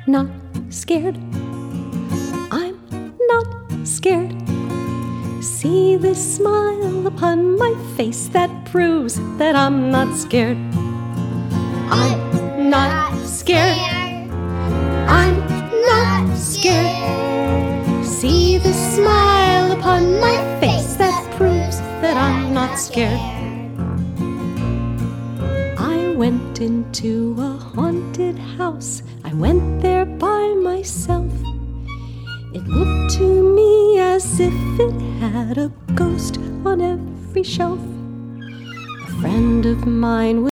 not scared. I'm not scared. See this smile upon my face that proves that I'm not scared. I'm not scared. I'm not scared. See the smile upon my face that proves that I'm not scared. I went into a haunted house. I went there by myself. It looked to me as if it had a ghost on every shelf. A friend of mine